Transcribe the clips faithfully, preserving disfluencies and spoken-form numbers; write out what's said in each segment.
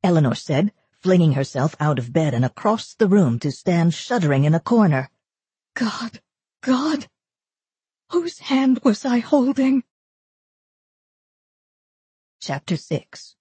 Eleanor said, flinging herself out of bed and across the room to stand shuddering in a corner. God, God, whose hand was I holding? Chapter six.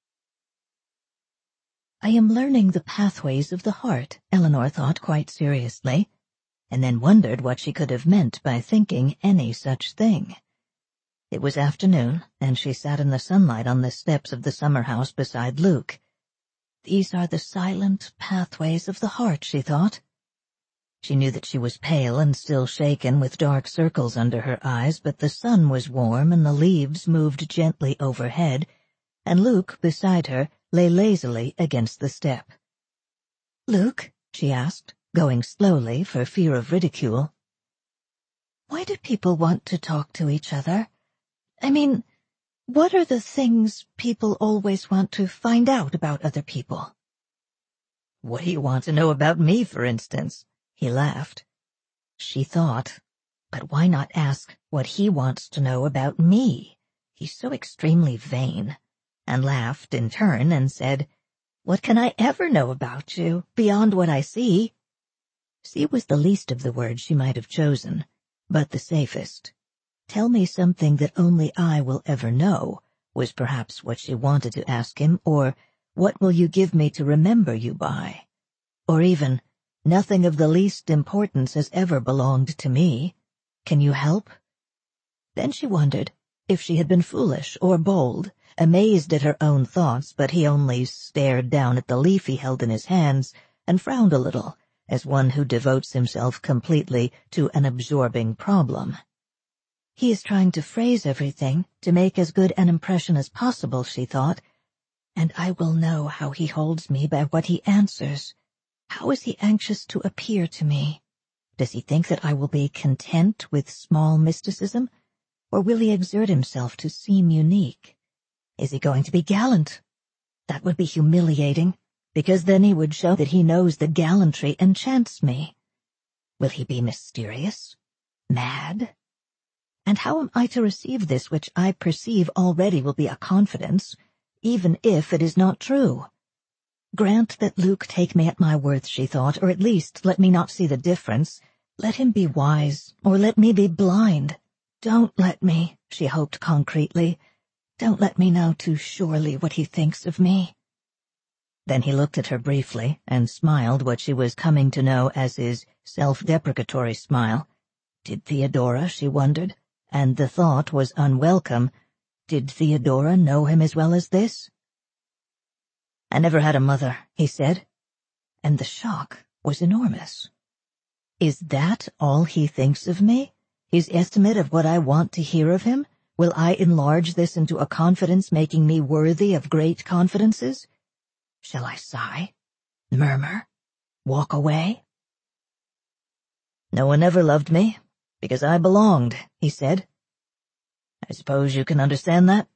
I am learning the pathways of the heart, Eleanor thought quite seriously, and then wondered what she could have meant by thinking any such thing. It was afternoon, and she sat in the sunlight on the steps of the summer house beside Luke. These are the silent pathways of the heart, she thought. She knew that she was pale and still shaken with dark circles under her eyes, but the sun was warm and the leaves moved gently overhead, and Luke, beside her, lay lazily against the step. "Luke," she asked, going slowly for fear of ridicule, "why do people want to talk to each other? I mean, what are the things people always want to find out about other people?" "What do you want to know about me, for instance?" He laughed. She thought, but why not ask what he wants to know about me? He's so extremely vain. And laughed in turn and said, "What can I ever know about you, beyond what I see?" See was the least of the words she might have chosen, but the safest. "Tell me something that only I will ever know," was perhaps what she wanted to ask him, or, "What will you give me to remember you by?" Or even, "Nothing of the least importance has ever belonged to me. Can you help?" Then she wondered if she had been foolish or bold, amazed at her own thoughts, but he only stared down at the leaf he held in his hands and frowned a little, as one who devotes himself completely to an absorbing problem. He is trying to phrase everything to make as good an impression as possible, she thought, and I will know how he holds me by what he answers. How is he anxious to appear to me? Does he think that I will be content with small mysticism, or will he exert himself to seem unique? Is he going to be gallant? That would be humiliating, because then he would show that he knows that gallantry enchants me. Will he be mysterious? Mad? And how am I to receive this which I perceive already will be a confidence, even if it is not true? Grant that Luke take me at my worth, she thought, or at least let me not see the difference. Let him be wise, or let me be blind. Don't let me, she hoped concretely. Don't let me know too surely what he thinks of me. Then he looked at her briefly and smiled what she was coming to know as his self-deprecatory smile. Did Theodora, she wondered, and the thought was unwelcome, did Theodora know him as well as this? "I never had a mother," he said, and the shock was enormous. Is that all he thinks of me? His estimate of what I want to hear of him? Will I enlarge this into a confidence making me worthy of great confidences? Shall I sigh? Murmur? Walk away? "No one ever loved me, because I belonged," he said. "I suppose you can understand that?"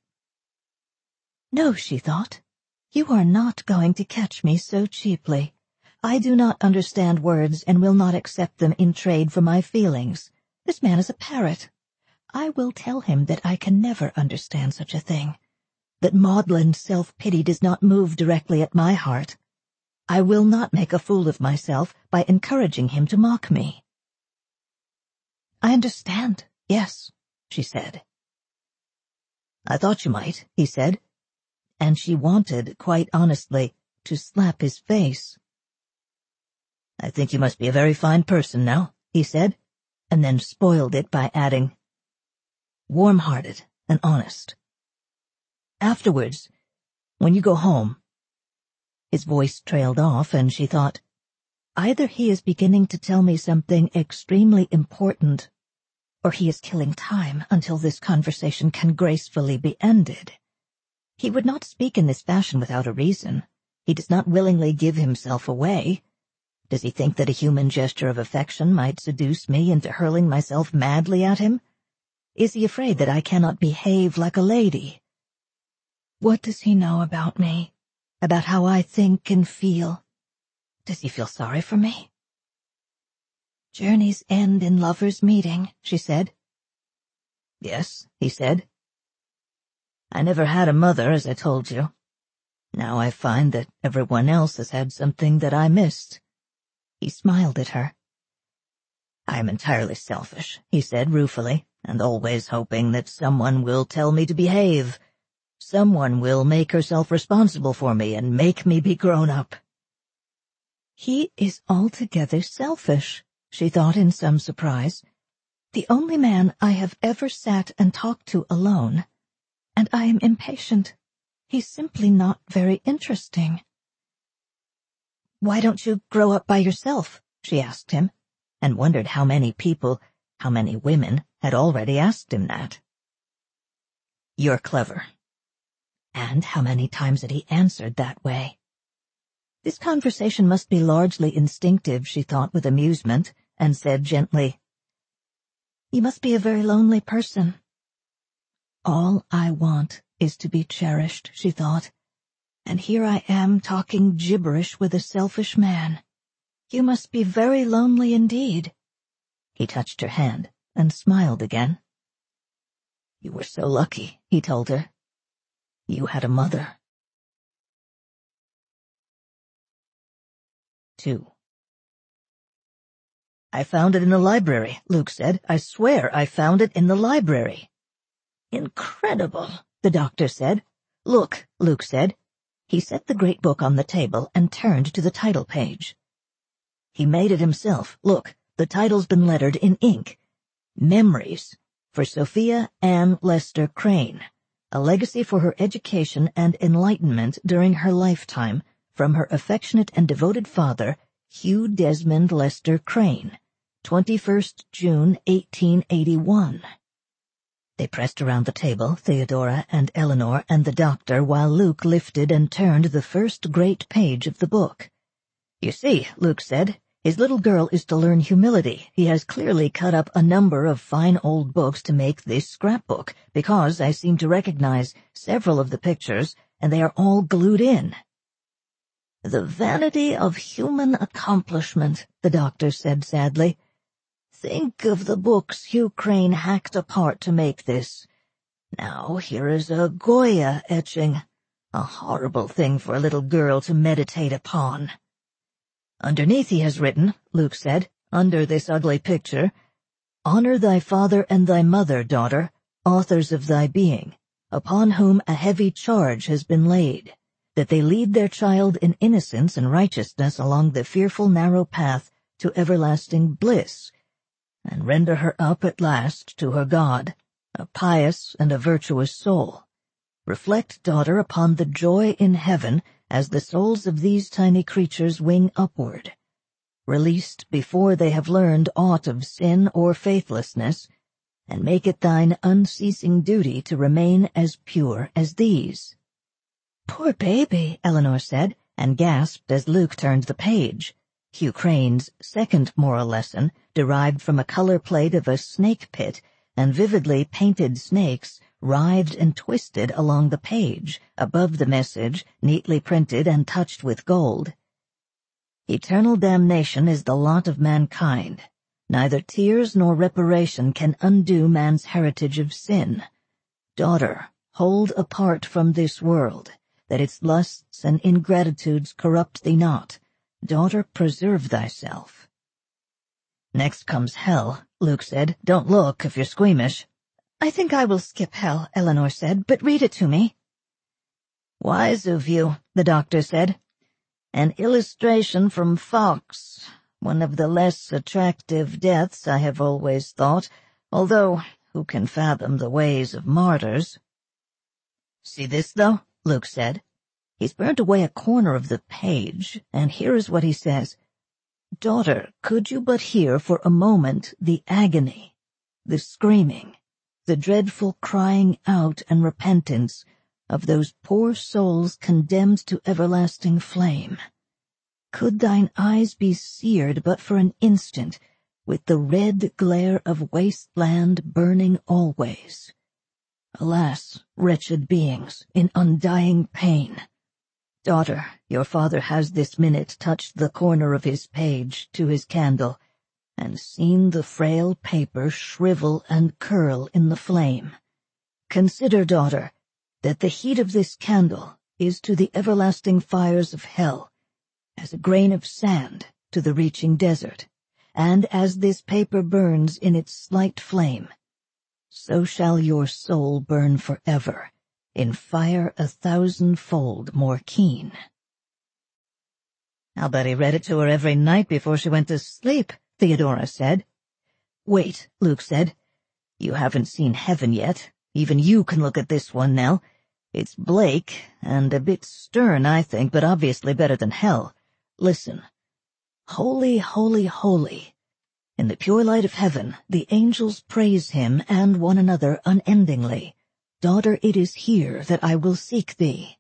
No, she thought. You are not going to catch me so cheaply. I do not understand words and will not accept them in trade for my feelings. This man is a parrot. I will tell him that I can never understand such a thing, that maudlin self-pity does not move directly at my heart. I will not make a fool of myself by encouraging him to mock me. "I understand, yes," she said. "I thought you might," he said, and she wanted, quite honestly, to slap his face. "I think you must be a very fine person now," he said, and then spoiled it by adding, "warm-hearted and honest. Afterwards, when you go home—" His voice trailed off, and she thought, either he is beginning to tell me something extremely important, or he is killing time until this conversation can gracefully be ended. He would not speak in this fashion without a reason. He does not willingly give himself away. Does he think that a human gesture of affection might seduce me into hurling myself madly at him? Is he afraid that I cannot behave like a lady? What does he know about me? About how I think and feel? Does he feel sorry for me? "Journeys end in lovers' meeting," she said. "Yes," he said. "I never had a mother, as I told you. Now I find that everyone else has had something that I missed." He smiled at her. "I am entirely selfish," he said ruefully, "and always hoping that someone will tell me to behave. Someone will make herself responsible for me and make me be grown up." "He is altogether selfish," she thought in some surprise. "The only man I have ever sat and talked to alone. And I am impatient. He's simply not very interesting." "Why don't you grow up by yourself?" she asked him, and wondered how many people, how many women, had already asked him that. "You're clever." And how many times had he answered that way? This conversation must be largely instinctive, she thought with amusement, and said gently, "You must be a very lonely person." "All I want is to be cherished," she thought, "and here I am talking gibberish with a selfish man. You must be very lonely indeed." He touched her hand and smiled again. "You were so lucky," he told her. "You had a mother." Two. "I found it in the library," Luke said. "I swear I found it in the library." "Incredible," the doctor said. "Look," Luke said. He set the great book on the table and turned to the title page. He made it himself. Look, the title's been lettered in ink. Memories, for Sophia Ann Lester Crane, a legacy for her education and enlightenment during her lifetime from her affectionate and devoted father, Hugh Desmond Lester Crane, twenty-first June eighteen eighty-one. They pressed around the table, Theodora and Eleanor and the doctor, while Luke lifted and turned the first great page of the book. "You see," Luke said, "his little girl is to learn humility. He has clearly cut up a number of fine old books to make this scrapbook, because I seem to recognize several of the pictures, and they are all glued in." "The vanity of human accomplishment," the doctor said sadly. "Think of the books Hugh Crane hacked apart to make this. Now here is a Goya etching, a horrible thing for a little girl to meditate upon." "Underneath he has written," Luke said, "under this ugly picture, 'Honor thy father and thy mother, daughter, authors of thy being, upon whom a heavy charge has been laid, that they lead their child in innocence and righteousness along the fearful narrow path to everlasting bliss, and render her up at last to her God, a pious and a virtuous soul. Reflect, daughter, upon the joy in heaven as the souls of these tiny creatures wing upward. Released before they have learned aught of sin or faithlessness, and make it thine unceasing duty to remain as pure as these.'" "Poor baby," Eleanor said, and gasped as Luke turned the page. Hugh Crane's second moral lesson, derived from a color plate of a snake pit, and vividly painted snakes writhed and twisted along the page, above the message, neatly printed and touched with gold. "Eternal damnation is the lot of mankind. Neither tears nor reparation can undo man's heritage of sin. Daughter, hold apart from this world, that its lusts and ingratitudes corrupt thee not. Daughter, preserve thyself." "Next comes hell," Luke said. "Don't look if you're squeamish." "I think I will skip hell," Eleanor said, "but read it to me." "Wise of you," the doctor said. "An illustration from Fox, one of the less attractive deaths, I have always thought, although who can fathom the ways of martyrs?" "See this, though?" Luke said. He's burnt away a corner of the page, and here is what he says. "Daughter, could you but hear for a moment the agony, the screaming, the dreadful crying out and repentance of those poor souls condemned to everlasting flame. Could thine eyes be seared but for an instant with the red glare of wasteland burning always? Alas, wretched beings, in undying pain. Daughter, your father has this minute touched the corner of his page to his candle, and seen the frail paper shrivel and curl in the flame. Consider, daughter, that the heat of this candle, is to the everlasting fires of hell, as a grain of sand to the reaching desert, and as this paper burns in its slight flame, so shall your soul burn forever, in fire a thousandfold more keen. I'll bet he read it to her every night before she went to sleep, Theodora said. Wait, Luke said. You haven't seen heaven yet. Even you can look at this one, Nell. It's Blake, and a bit stern, I think, but obviously better than hell. Listen. Holy, holy, holy. In the pure light of heaven, the angels praise him and one another unendingly. Daughter, it is here that I will seek thee.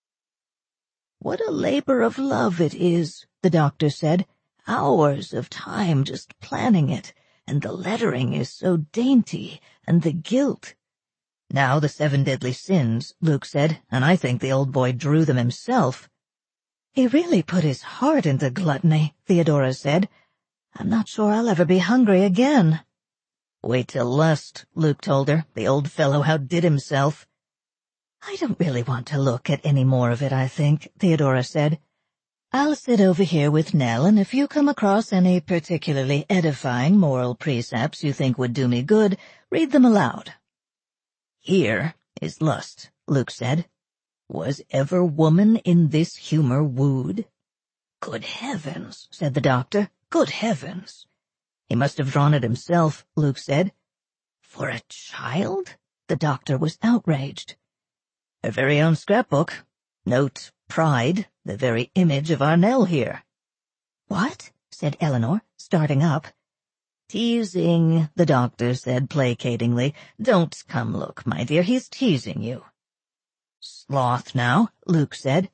What a labor of love it is, the doctor said. Hours of time just planning it, and the lettering is so dainty, and the gilt. Now the seven deadly sins, Luke said, and I think the old boy drew them himself. He really put his heart into gluttony, Theodora said. I'm not sure I'll ever be hungry again. Wait till lust, Luke told her. The old fellow outdid himself. I don't really want to look at any more of it, I think, Theodora said. I'll sit over here with Nell, and if you come across any particularly edifying moral precepts you think would do me good, read them aloud. Here is lust, Luke said. Was ever woman in this humor wooed? Good heavens, said the doctor. Good heavens. He must have drawn it himself, Luke said. For a child? The doctor was outraged. Her very own scrapbook. Note, pride, the very image of our Nell here. What? Said Eleanor, starting up. Teasing, the doctor said placatingly. Don't come look, my dear, he's teasing you. Sloth now, Luke said.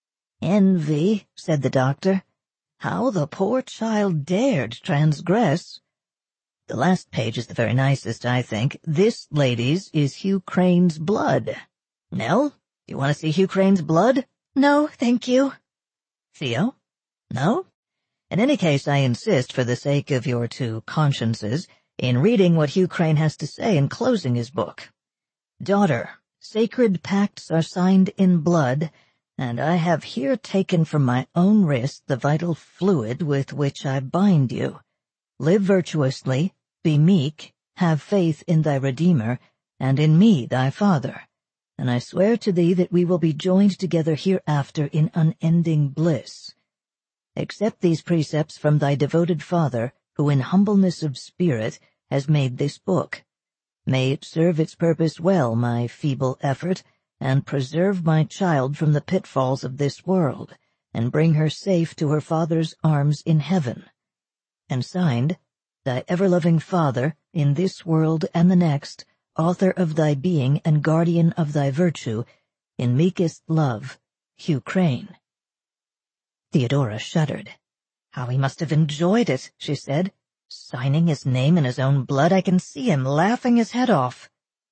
Envy, said the doctor. How the poor child dared transgress. The last page is the very nicest, I think. This, ladies, is Hugh Crane's blood. Nell, you want to see Hugh Crane's blood? No, thank you. Theo? No? In any case, I insist, for the sake of your two consciences, in reading what Hugh Crane has to say in closing his book. Daughter, sacred pacts are signed in blood, and I have here taken from my own wrist the vital fluid with which I bind you. Live virtuously, be meek, have faith in thy Redeemer, and in me thy Father. And I swear to thee that we will be joined together hereafter in unending bliss. Accept these precepts from thy devoted father, who in humbleness of spirit has made this book. May it serve its purpose well, my feeble effort, and preserve my child from the pitfalls of this world, and bring her safe to her Father's arms in heaven. And signed, thy ever-loving Father, in this world and the next, author of thy being and guardian of thy virtue, in meekest love, Hugh Crane. Theodora shuddered. How he must have enjoyed it, she said. Signing his name in his own blood, I can see him laughing his head off.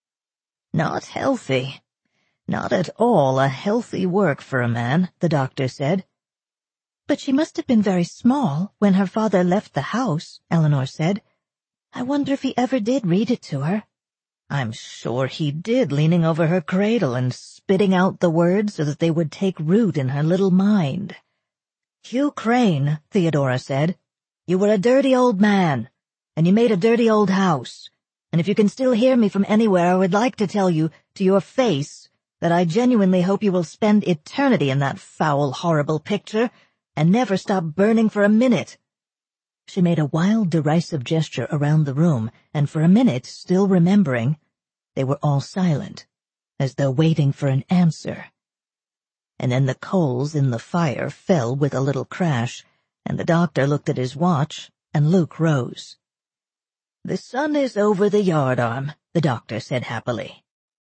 Not healthy. Not at all a healthy work for a man, the doctor said. But she must have been very small when her father left the house, Eleanor said. I wonder if he ever did read it to her. I'm sure he did, leaning over her cradle and spitting out the words so that they would take root in her little mind. Hugh Crane, Theodora said, you were a dirty old man, and you made a dirty old house, and if you can still hear me from anywhere, I would like to tell you, to your face, that I genuinely hope you will spend eternity in that foul, horrible picture, and never stop burning for a minute. She made a wild, derisive gesture around the room, and for a minute, still remembering, they were all silent, as though waiting for an answer. And then the coals in the fire fell with a little crash, and the doctor looked at his watch, and Luke rose. The sun is over the yardarm, the doctor said happily.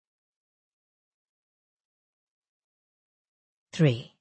Three.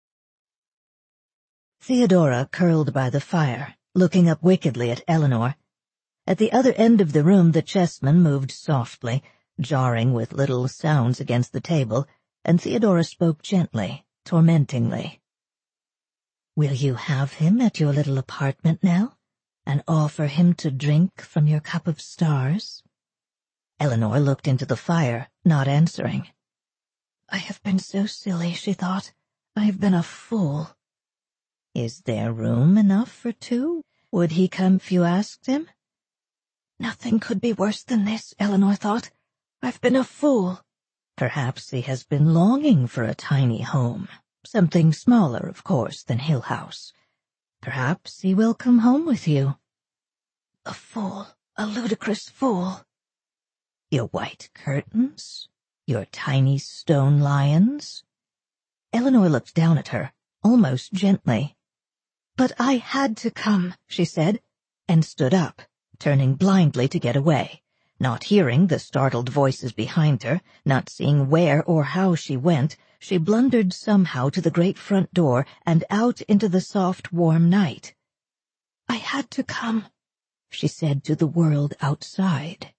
Theodora curled by the fire, looking up wickedly at Eleanor. At the other end of the room the chessmen moved softly, jarring with little sounds against the table, and Theodora spoke gently, tormentingly. Will you have him at your little apartment now, and offer him to drink from your cup of stars? Eleanor looked into the fire, not answering. I have been so silly, she thought. I have been a fool. Is there room enough for two? Would he come if you asked him? Nothing could be worse than this, Eleanor thought. I've been a fool. Perhaps he has been longing for a tiny home, something smaller, of course, than Hill House. Perhaps he will come home with you. A fool, a ludicrous fool. Your white curtains, your tiny stone lions. Eleanor looked down at her, almost gently. But I had to come, she said, and stood up, turning blindly to get away, not hearing the startled voices behind her, not seeing where or how she went. She blundered somehow to the great front door and out into the soft, warm night. I had to come, she said to the world outside.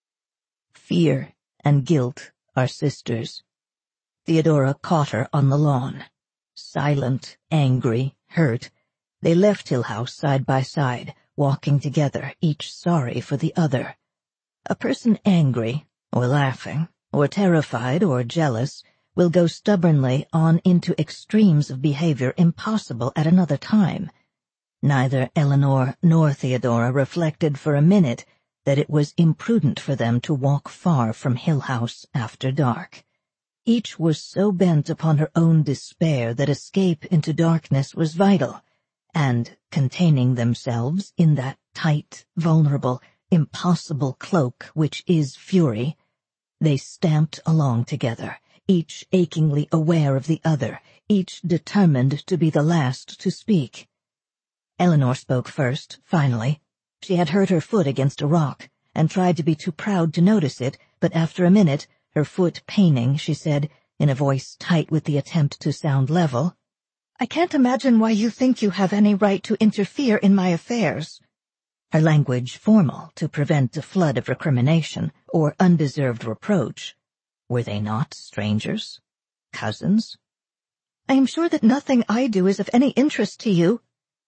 Fear and guilt are sisters. Theodora caught her on the lawn. Silent, angry, hurt, they left Hill House side by side, walking together, each sorry for the other. A person angry, or laughing, or terrified, or jealous, will go stubbornly on into extremes of behavior impossible at another time. Neither Eleanor nor Theodora reflected for a minute that it was imprudent for them to walk far from Hill House after dark. Each was so bent upon her own despair that escape into darkness was vital, and, containing themselves in that tight, vulnerable, impossible cloak which is fury, they stamped along together, each achingly aware of the other, each determined to be the last to speak. Eleanor spoke first, finally. She had hurt her foot against a rock, and tried to be too proud to notice it, but after a minute, her foot paining, she said, in a voice tight with the attempt to sound level, I can't imagine why you think you have any right to interfere in my affairs. Her language formal to prevent a flood of recrimination or undeserved reproach. Were they not strangers? Cousins? I am sure that nothing I do is of any interest to you.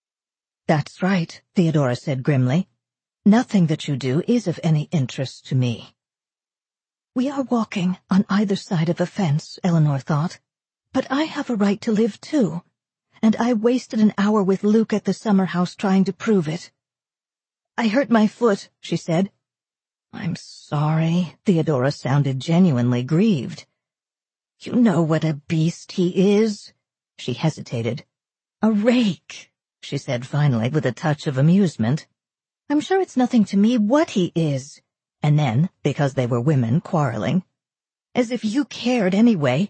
That's right, Theodora said grimly. Nothing that you do is of any interest to me. We are walking on either side of a fence, Eleanor thought. But I have a right to live too, and I wasted an hour with Luke at the summer house trying to prove it. I hurt my foot, she said. I'm sorry, Theodora sounded genuinely grieved. You know what a beast he is. She hesitated. A rake, she said finally with a touch of amusement. I'm sure it's nothing to me what he is. And then, because they were women quarreling, as if you cared anyway.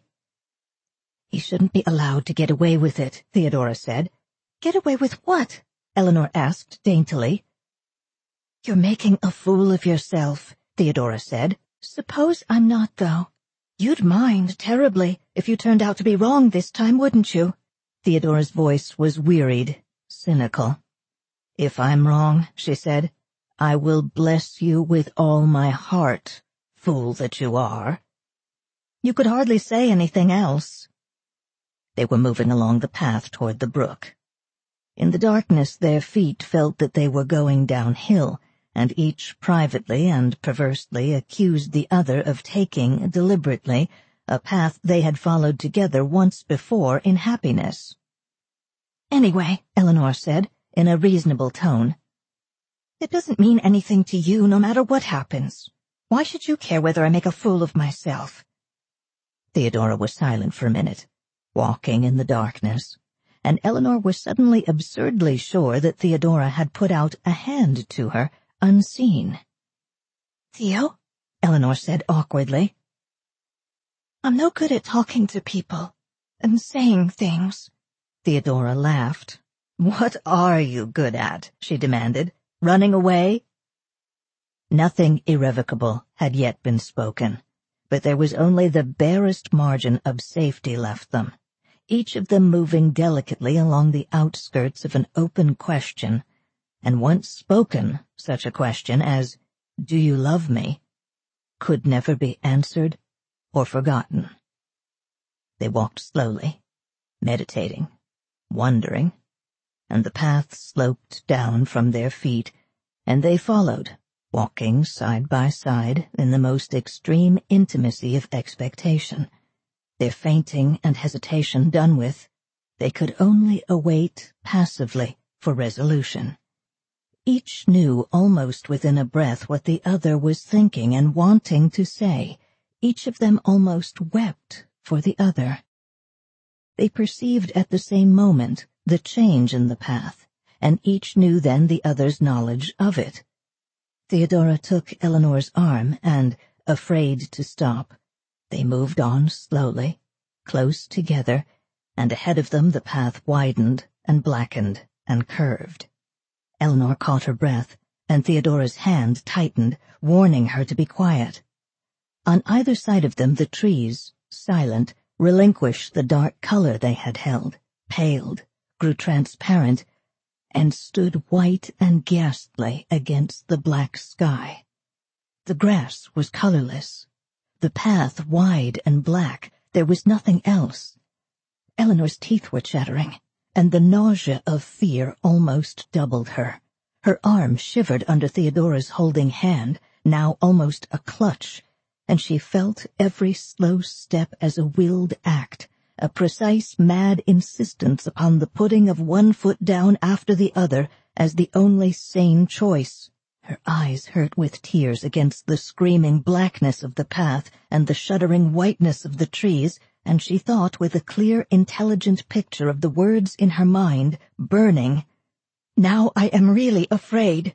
He shouldn't be allowed to get away with it, Theodora said. Get away with what? Eleanor asked daintily. You're making a fool of yourself, Theodora said. Suppose I'm not, though. You'd mind terribly if you turned out to be wrong this time, wouldn't you? Theodora's voice was wearied, cynical. If I'm wrong, she said, I will bless you with all my heart, fool that you are. You could hardly say anything else. They were moving along the path toward the brook. In the darkness their feet felt that they were going downhill, and each privately and perversely accused the other of taking, deliberately, a path they had followed together once before in happiness. Anyway, Eleanor said, in a reasonable tone, it doesn't mean anything to you no matter what happens. Why should you care whether I make a fool of myself? Theodora was silent for a minute, walking in the darkness, and Eleanor was suddenly absurdly sure that Theodora had put out a hand to her, unseen. Theo? Eleanor said awkwardly. I'm no good at talking to people and saying things. Theodora laughed. What are you good at? She demanded. Running away? Nothing irrevocable had yet been spoken, but there was only the barest margin of safety left them, each of them moving delicately along the outskirts of an open question, and once spoken, such a question as, Do you love me? Could never be answered or forgotten. They walked slowly, meditating, wondering, and the path sloped down from their feet, and they followed, walking side by side in the most extreme intimacy of expectation. Their fainting and hesitation done with, they could only await passively for resolution. Each knew almost within a breath what the other was thinking and wanting to say. Each of them almost wept for the other. They perceived at the same moment the change in the path, and each knew then the other's knowledge of it. Theodora took Eleanor's arm and, afraid to stop, they moved on slowly, close together, and ahead of them the path widened and blackened and curved. Eleanor caught her breath, and Theodora's hand tightened, warning her to be quiet. On either side of them the trees, silent, relinquished the dark color they had held, paled, grew transparent, and stood white and ghastly against the black sky. The grass was colorless, the path wide and black. There was nothing else. Eleanor's teeth were chattering, and the nausea of fear almost doubled her. Her arm shivered under Theodora's holding hand, now almost a clutch, and she felt every slow step as a willed act, a precise mad insistence upon the putting of one foot down after the other as the only sane choice. Her eyes hurt with tears against the screaming blackness of the path and the shuddering whiteness of the trees, and she thought with a clear, intelligent picture of the words in her mind, burning, "Now I am really afraid."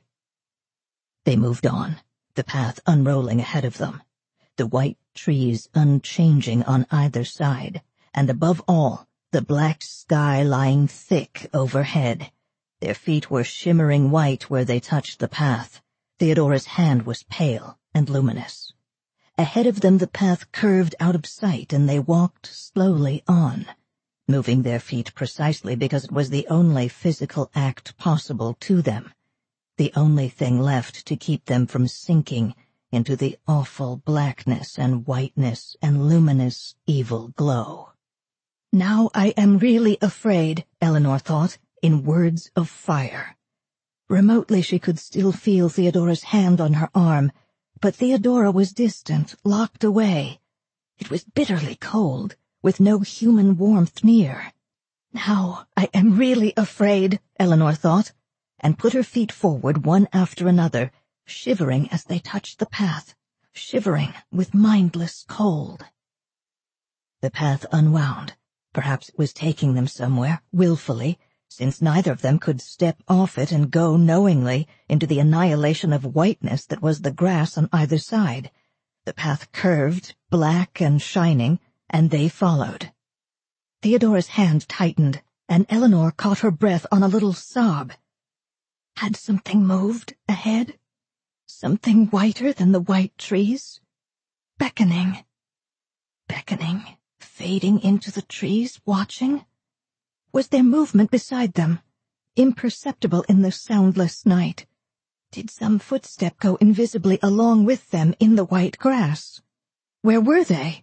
They moved on, the path unrolling ahead of them, the white trees unchanging on either side, and above all, the black sky lying thick overhead. Their feet were shimmering white where they touched the path. Theodora's hand was pale and luminous. Ahead of them the path curved out of sight, and they walked slowly on, moving their feet precisely because it was the only physical act possible to them, the only thing left to keep them from sinking into the awful blackness and whiteness and luminous evil glow. "Now I am really afraid," Eleanor thought, in words of fire. Remotely she could still feel Theodora's hand on her arm, but Theodora was distant, locked away. It was bitterly cold, with no human warmth near. "Now I am really afraid," Eleanor thought, and put her feet forward one after another, shivering as they touched the path, shivering with mindless cold. The path unwound. Perhaps it was taking them somewhere, willfully, since neither of them could step off it and go knowingly into the annihilation of whiteness that was the grass on either side. The path curved, black and shining, and they followed. Theodora's hand tightened, and Eleanor caught her breath on a little sob. Had something moved ahead? Something whiter than the white trees? Beckoning. Beckoning, fading into the trees, watching? Was there movement beside them, imperceptible in the soundless night? Did some footstep go invisibly along with them in the white grass? Where were they?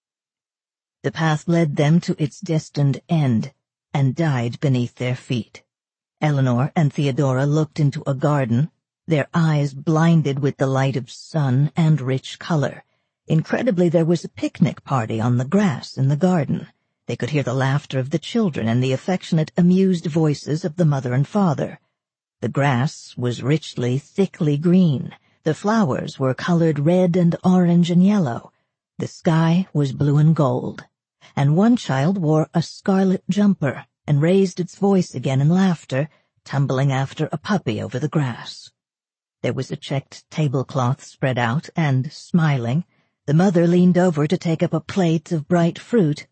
The path led them to its destined end, and died beneath their feet. Eleanor and Theodora looked into a garden, their eyes blinded with the light of sun and rich color. Incredibly, there was a picnic party on the grass in the garden. They could hear the laughter of the children and the affectionate, amused voices of the mother and father. The grass was richly, thickly green. The flowers were colored red and orange and yellow. The sky was blue and gold. And one child wore a scarlet jumper and raised its voice again in laughter, tumbling after a puppy over the grass. There was a checked tablecloth spread out, and, smiling, the mother leaned over to take up a plate of bright fruit.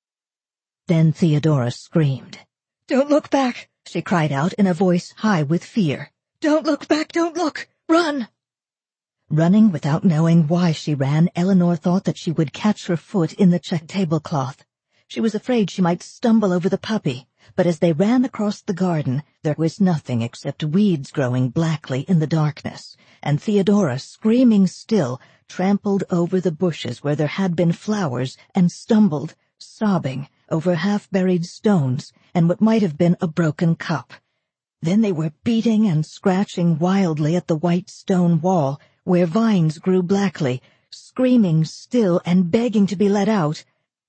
Then Theodora screamed. "Don't look back!" she cried out in a voice high with fear. "Don't look back! Don't look! Run!" Running without knowing why she ran, Eleanor thought that she would catch her foot in the checked tablecloth. She was afraid she might stumble over the puppy, but as they ran across the garden, there was nothing except weeds growing blackly in the darkness, and Theodora, screaming still, trampled over the bushes where there had been flowers and stumbled, sobbing, over half-buried stones and what might have been a broken cup. Then they were beating and scratching wildly at the white stone wall, where vines grew blackly, screaming still and begging to be let out,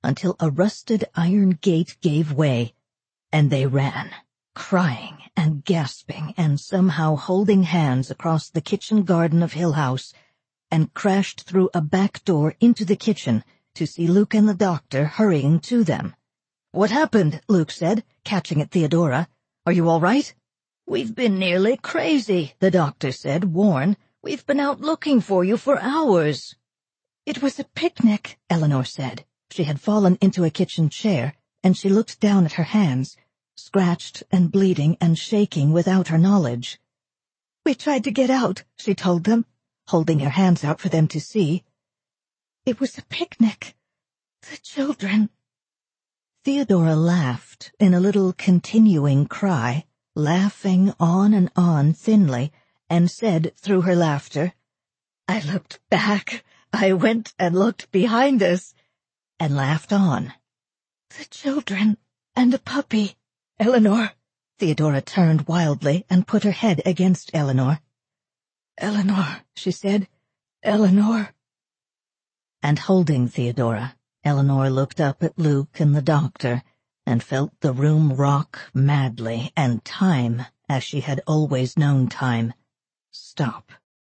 until a rusted iron gate gave way, and they ran, crying and gasping and somehow holding hands across the kitchen garden of Hill House, and crashed through a back door into the kitchen to see Luke and the doctor hurrying to them. "What happened?" Luke said, catching at Theodora. "Are you all right?" "We've been nearly crazy," the doctor said, worn. "We've been out looking for you for hours." "It was a picnic," Eleanor said. She had fallen into a kitchen chair, and she looked down at her hands, scratched and bleeding and shaking without her knowledge. "We tried to get out," she told them, holding her hands out for them to see. "It was a picnic. The children—" Theodora laughed in a little continuing cry, laughing on and on thinly, and said through her laughter, "I looked back, I went and looked behind us," and laughed on. "The children and a puppy." "Eleanor!" Theodora turned wildly and put her head against Eleanor. "Eleanor," she said, "Eleanor." And holding Theodora, Eleanor looked up at Luke and the doctor, and felt the room rock madly, and time, as she had always known time, stop.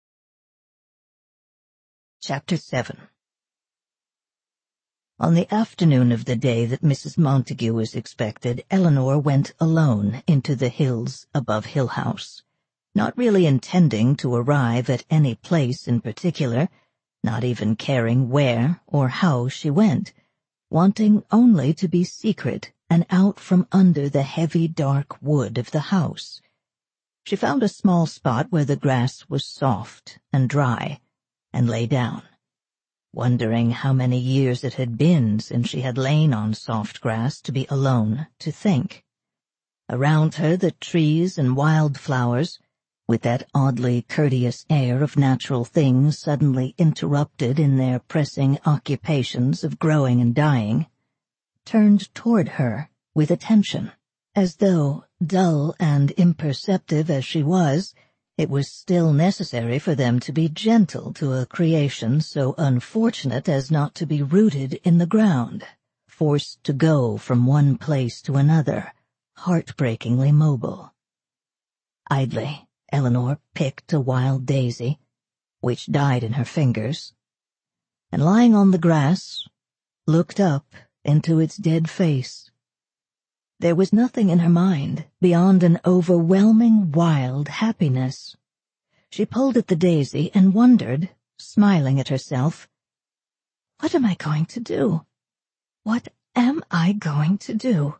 Chapter seven. On the afternoon of the day that Missus Montague was expected, Eleanor went alone into the hills above Hill House, not really intending to arrive at any place in particular, not even caring where or how she went, wanting only to be secret and out from under the heavy dark wood of the house. She found a small spot where the grass was soft and dry, and lay down, wondering how many years it had been since she had lain on soft grass to be alone to think. Around her the trees and wild flowers, with that oddly courteous air of natural things suddenly interrupted in their pressing occupations of growing and dying, turned toward her with attention, as though, dull and imperceptive as she was, it was still necessary for them to be gentle to a creation so unfortunate as not to be rooted in the ground, forced to go from one place to another, heartbreakingly mobile. Idly, Eleanor picked a wild daisy, which died in her fingers, and lying on the grass, looked up into its dead face. There was nothing in her mind beyond an overwhelming wild happiness. She pulled at the daisy and wondered, smiling at herself, "What am I going to do? What am I going to do?"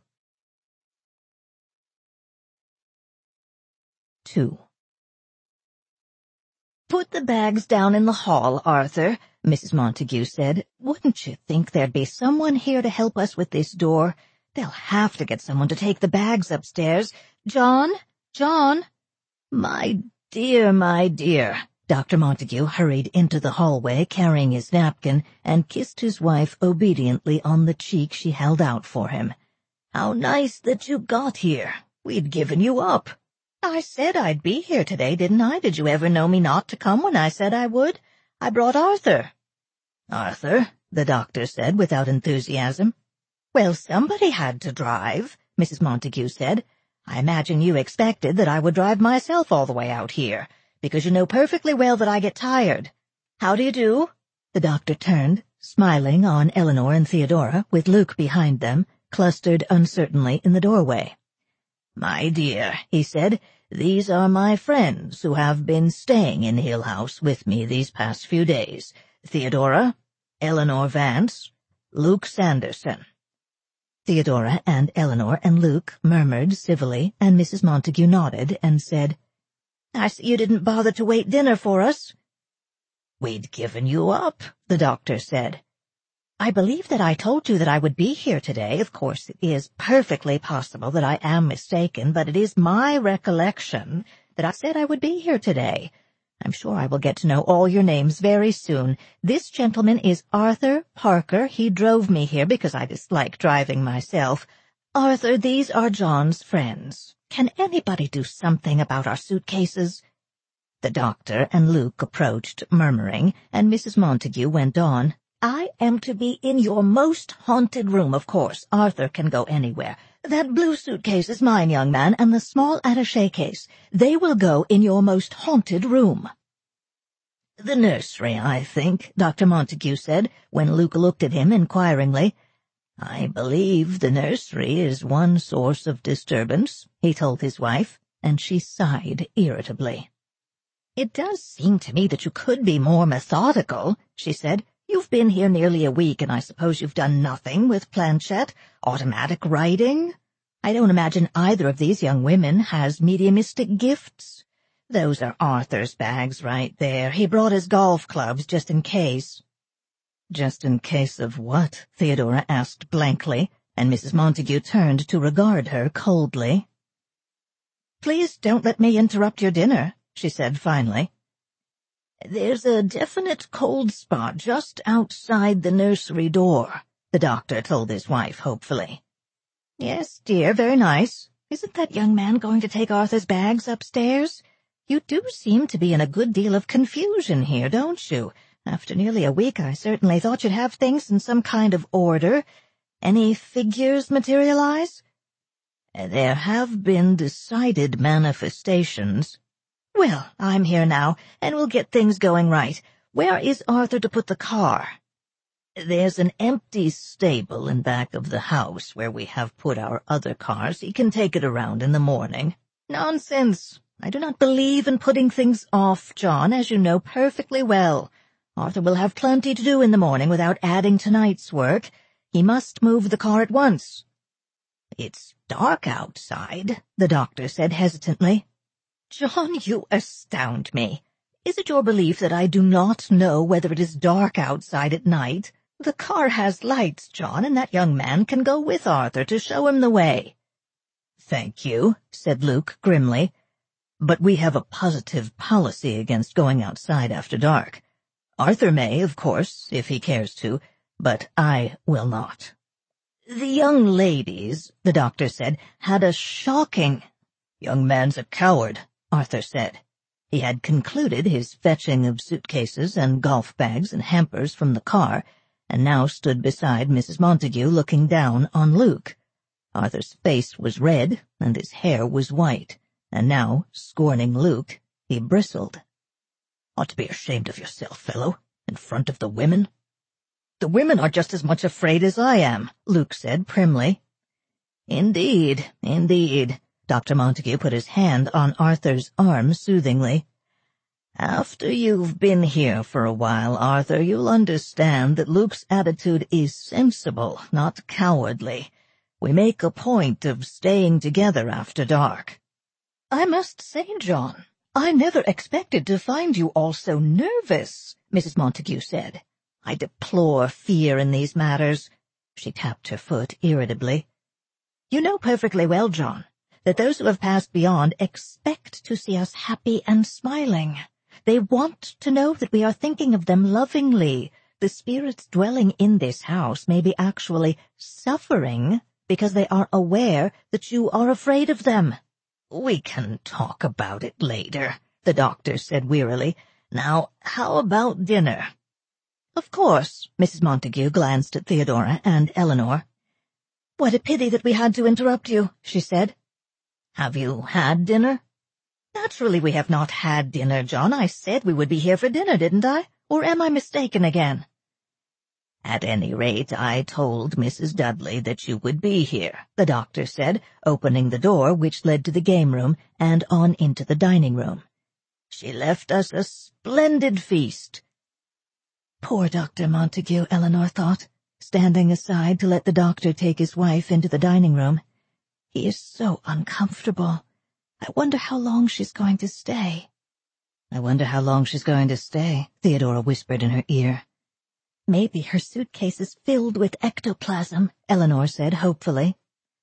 Two. "Put the bags down in the hall, Arthur," Missus Montague said. "Wouldn't you think there'd be someone here to help us with this door? They'll have to get someone to take the bags upstairs. John? John?" "My dear, my dear." Doctor Montague hurried into the hallway carrying his napkin and kissed his wife obediently on the cheek she held out for him. "How nice that you got here. We'd given you up." "I said I'd be here today, didn't I? Did you ever know me not to come when I said I would? I brought Arthur." "Arthur?" the doctor said without enthusiasm. "Well, somebody had to drive," Missus Montague said. "I imagine you expected that I would drive myself all the way out here, because you know perfectly well that I get tired. How do you do?" The doctor turned, smiling on Eleanor and Theodora, with Luke behind them, clustered uncertainly in the doorway. "My dear," he said, "these are my friends who have been staying in Hill House with me these past few days. Theodora, Eleanor Vance, Luke Sanderson." Theodora and Eleanor and Luke murmured civilly, and Missus Montague nodded and said, "I see you didn't bother to wait dinner for us." "We'd given you up," the doctor said. "I believe that I told you that I would be here today. Of course, it is perfectly possible that I am mistaken, but it is my recollection that I said I would be here today. I'm sure I will get to know all your names very soon. This gentleman is Arthur Parker. He drove me here because I dislike driving myself. Arthur, these are John's friends. Can anybody do something about our suitcases?" The doctor and Luke approached, murmuring, and Missus Montague went on, I am to be in your most haunted room, of course. Arthur can go anywhere. That blue suitcase is mine, young man, and the small attaché case. They will go in your most haunted room. The nursery, I think, Doctor Montague said, when Luke looked at him inquiringly. I believe the nursery is one source of disturbance, he told his wife, and she sighed irritably. It does seem to me that you could be more methodical, she said. You've been here nearly a week, and I suppose you've done nothing with planchette, automatic writing. I don't imagine either of these young women has mediumistic gifts. Those are Arthur's bags right there. He brought his golf clubs just in case. Just in case of what? Theodora asked blankly, and Missus Montague turned to regard her coldly. Please don't let me interrupt your dinner, she said finally. There's a definite cold spot just outside the nursery door, the doctor told his wife hopefully. Yes, dear, very nice. Isn't that young man going to take Arthur's bags upstairs? You do seem to be in a good deal of confusion here, don't you? After nearly a week, I certainly thought you'd have things in some kind of order. Any figures materialize? There have been decided manifestations. Well, I'm here now, and we'll get things going right. Where is Arthur to put the car? There's an empty stable in back of the house where we have put our other cars. He can take it around in the morning. Nonsense. I do not believe in putting things off, John, as you know perfectly well. Arthur will have plenty to do in the morning without adding tonight's work. He must move the car at once. It's dark outside, the doctor said hesitantly. John, you astound me. Is it your belief that I do not know whether it is dark outside at night? The car has lights, John, and that young man can go with Arthur to show him the way. Thank you, said Luke grimly. But we have a positive policy against going outside after dark. Arthur may, of course, if he cares to, but I will not. The young ladies, the doctor said, had a shocking— Young man's a coward, Arthur said. He had concluded his fetching of suitcases and golf bags and hampers from the car, and now stood beside Missus Montague looking down on Luke. Arthur's face was red, and his hair was white, and now, scorning Luke, he bristled. Ought to be ashamed of yourself, fellow, in front of the women. The women are just as much afraid as I am, Luke said primly. Indeed, indeed. Doctor Montague put his hand on Arthur's arm soothingly. After you've been here for a while, Arthur, you'll understand that Luke's attitude is sensible, not cowardly. We make a point of staying together after dark. I must say, John, I never expected to find you all so nervous, Missus Montague said. I deplore fear in these matters. She tapped her foot irritably. You know perfectly well, John, that those who have passed beyond expect to see us happy and smiling. They want to know that we are thinking of them lovingly. The spirits dwelling in this house may be actually suffering because they are aware that you are afraid of them. We can talk about it later, the doctor said wearily. Now, how about dinner? Of course, Missus Montague glanced at Theodora and Eleanor. What a pity that we had to interrupt you, she said. Have you had dinner? Naturally we have not had dinner, John. I said we would be here for dinner, didn't I? Or am I mistaken again? At any rate, I told Missus Dudley that you would be here, the doctor said, opening the door which led to the game room and on into the dining room. She left us a splendid feast. Poor Doctor Montague, Eleanor thought, standing aside to let the doctor take his wife into the dining room. He is so uncomfortable. I wonder how long she's going to stay. I wonder how long she's going to stay, Theodora whispered in her ear. Maybe her suitcase is filled with ectoplasm, Eleanor said hopefully.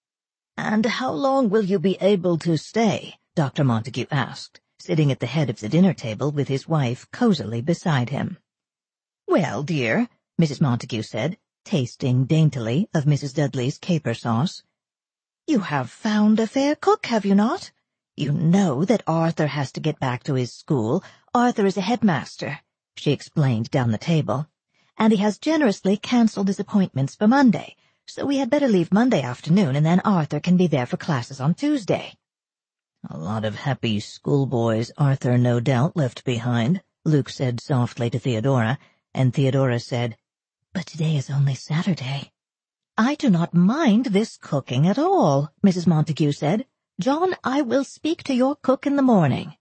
And how long will you be able to stay? Doctor Montague asked, sitting at the head of the dinner table with his wife cosily beside him. Well, dear, Missus Montague said, tasting daintily of Missus Dudley's caper sauce. You have found a fair cook, have you not? You know that Arthur has to get back to his school. Arthur is a headmaster, she explained down the table. and he has generously cancelled his appointments for Monday, so we had better leave Monday afternoon, and then Arthur can be there for classes on Tuesday." "A lot of happy schoolboys Arthur no doubt left behind," Luke said softly to Theodora, and Theodora said, "But today is only Saturday." "I do not mind this cooking at all," Missus Montague said. "John, I will speak to your cook in the morning."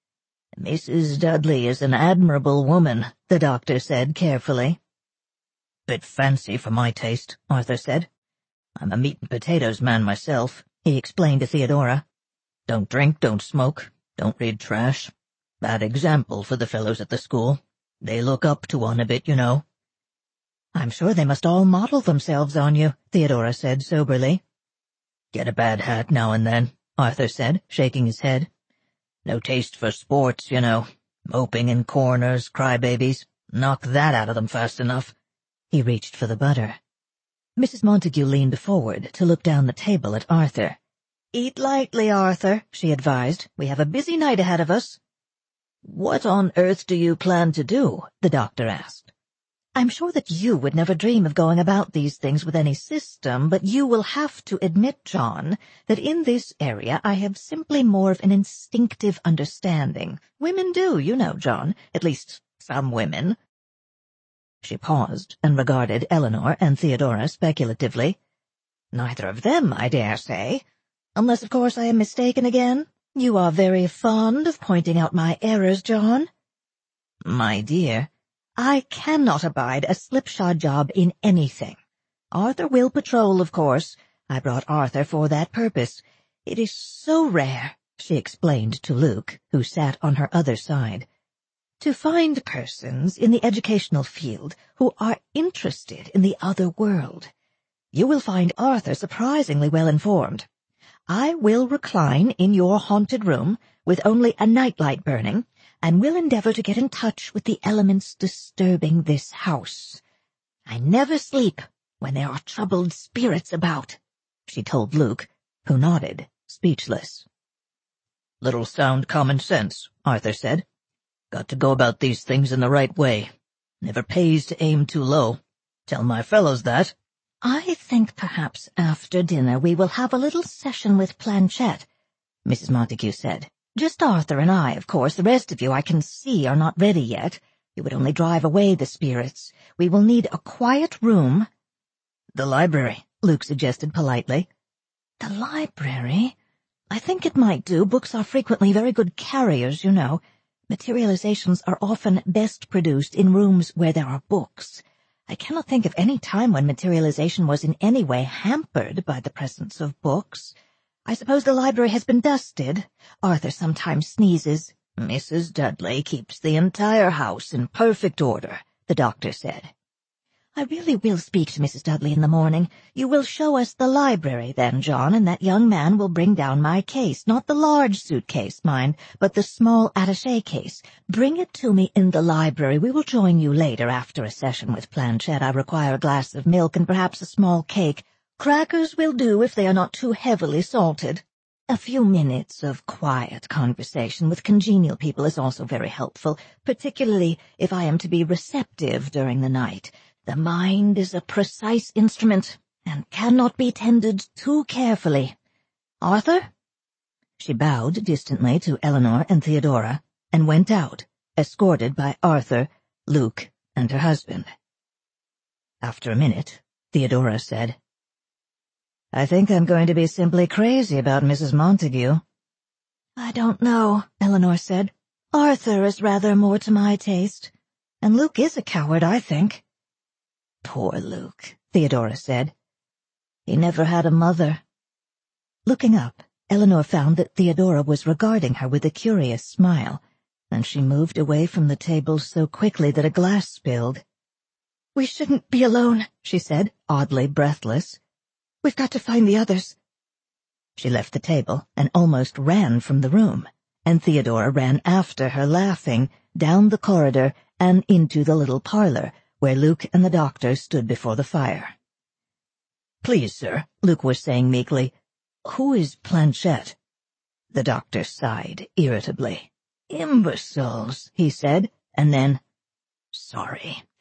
"Missus Dudley is an admirable woman," the doctor said carefully. "Bit fancy for my taste," Arthur said. "I'm a meat and potatoes man myself," he explained to Theodora. "Don't drink, don't smoke, don't read trash. Bad example for the fellows at the school. They look up to one a bit, you know." "I'm sure they must all model themselves on you," Theodora said soberly. "Get a bad hat now and then," Arthur said, shaking his head. "No taste for sports, you know. Moping in corners, crybabies. Knock that out of them fast enough." He reached for the butter. Missus Montague leaned forward to look down the table at Arthur. "Eat lightly, Arthur," she advised. "We have a busy night ahead of us." "What on earth do you plan to do?" the doctor asked. "I'm sure that you would never dream of going about these things with any system, but you will have to admit, John, that in this area I have simply more of an instinctive understanding. Women do, you know, John, at least some women." She paused and regarded Eleanor and Theodora speculatively. "Neither of them, I dare say. Unless, of course, I am mistaken again. You are very fond of pointing out my errors, John." "My dear, I cannot abide a slipshod job in anything. Arthur will patrol, of course. I brought Arthur for that purpose. It is so rare," she explained to Luke, who sat on her other side, "to find persons in the educational field who are interested in the other world. You will find Arthur surprisingly well informed. I will recline in your haunted room with only a nightlight burning, and will endeavor to get in touch with the elements disturbing this house. I never sleep when there are troubled spirits about," she told Luke, who nodded, speechless. "Little sound common sense," Arthur said. "Got to go about these things in the right way. Never pays to aim too low. Tell my fellows that." "I think perhaps after dinner we will have a little session with Planchette," Missus Montague said. "Just Arthur and I, of course. The rest of you, I can see, are not ready yet. You would only drive away the spirits. We will need a quiet room." "The library," Luke suggested politely. "The library? I think it might do. Books are frequently very good carriers, you know. Materializations are often best produced in rooms where there are books. I cannot think of any time when materialization was in any way hampered by the presence of books. I suppose the library has been dusted. Arthur sometimes sneezes." "Missus Dudley keeps the entire house in perfect order," the doctor said. "I really will speak to Missus Dudley in the morning. You will show us the library then, John, and that young man will bring down my case, not the large suitcase, mind, but the small attaché case. Bring it to me in the library. We will join you later after a session with Planchette. I require a glass of milk and perhaps a small cake. Crackers will do if they are not too heavily salted. A few minutes of quiet conversation with congenial people is also very helpful, particularly if I am to be receptive during the night. The mind is a precise instrument and cannot be tended too carefully. Arthur?" She bowed distantly to Eleanor and Theodora and went out, escorted by Arthur, Luke, and her husband. After a minute, Theodora said, "I think I'm going to be simply crazy about Missus Montague." "I don't know," Eleanor said. "Arthur is rather more to my taste, and Luke is a coward, I think." "Poor Luke," Theodora said. "He never had a mother." Looking up, Eleanor found that Theodora was regarding her with a curious smile, and she moved away from the table so quickly that a glass spilled. "We shouldn't be alone," she said, oddly breathless. "We've got to find the others." She left the table and almost ran from the room, and Theodora ran after her laughing, down the corridor and into the little parlor, where Luke and the doctor stood before the fire. "Please, sir," Luke was saying meekly, "who is Planchette?" The doctor sighed irritably. "Imbeciles," he said, and then, "Sorry.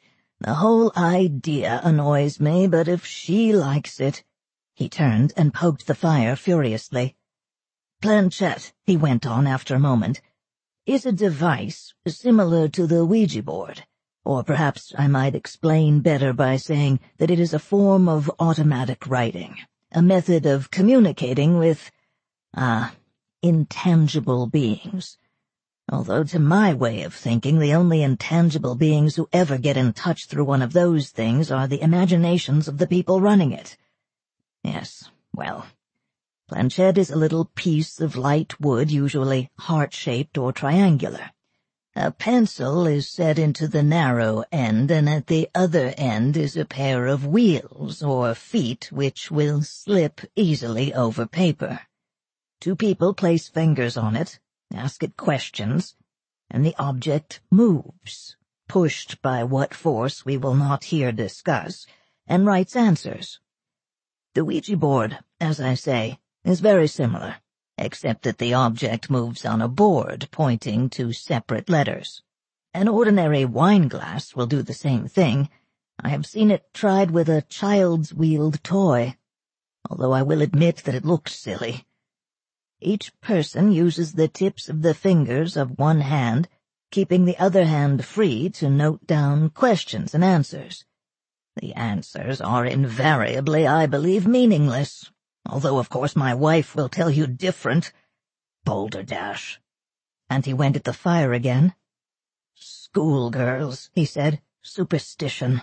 The whole idea annoys me, but if she likes it—" He turned and poked the fire furiously. "Planchette," he went on after a moment, "is a device similar to the Ouija board, or perhaps I might explain better by saying that it is a form of automatic writing, a method of communicating with, ah, intangible beings. Although to my way of thinking, the only intangible beings who ever get in touch through one of those things are the imaginations of the people running it. Yes, well, planchette is a little piece of light wood, usually heart-shaped or triangular. A pencil is set into the narrow end, and at the other end is a pair of wheels or feet which will slip easily over paper. Two people place fingers on it, ask it questions, and the object moves, pushed by what force we will not here discuss, and writes answers. The Ouija board, as I say, is very similar, except that the object moves on a board pointing to separate letters. An ordinary wine glass will do the same thing. I have seen it tried with a child's wheeled toy, although I will admit that it looks silly. Each person uses the tips of the fingers of one hand, keeping the other hand free to note down questions and answers. The answers are invariably, I believe, meaningless, although of course my wife will tell you different. Balderdash. And he went at the fire again. Schoolgirls, he said, superstition.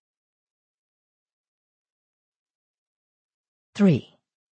Three.